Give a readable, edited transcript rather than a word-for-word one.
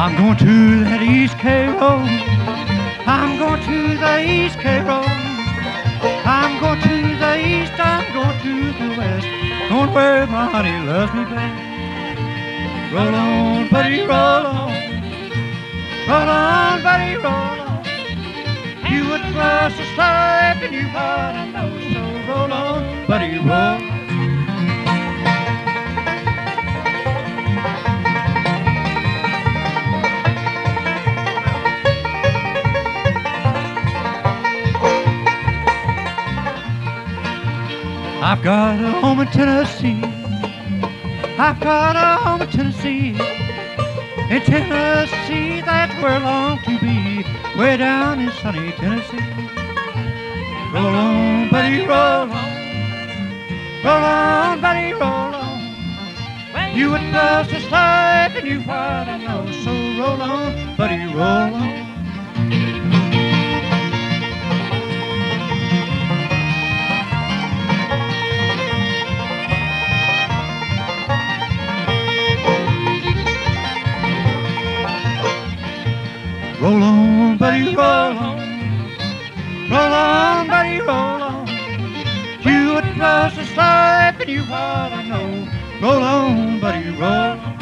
I'm going to that East Cape Road. I'm going to the East Cape Road. I'm going to the east, I'm going to the west, going where my honey loves me best. Roll on, buddy, roll on. Roll on, buddy, roll on. You would cross the slide and you ought to know. So roll on, buddy, roll on. I've got a home in Tennessee. I've got a home in Tennessee. In Tennessee, that's where I long to be. Way down in sunny Tennessee. Roll on, buddy, roll on. Roll on, buddy, roll on. You would cross the slide and you ought to know. So roll on, buddy, roll on. Roll on, buddy, roll on. Roll on, buddy, roll on. You would cross the slide, but you ought to know. Roll on, buddy, roll on.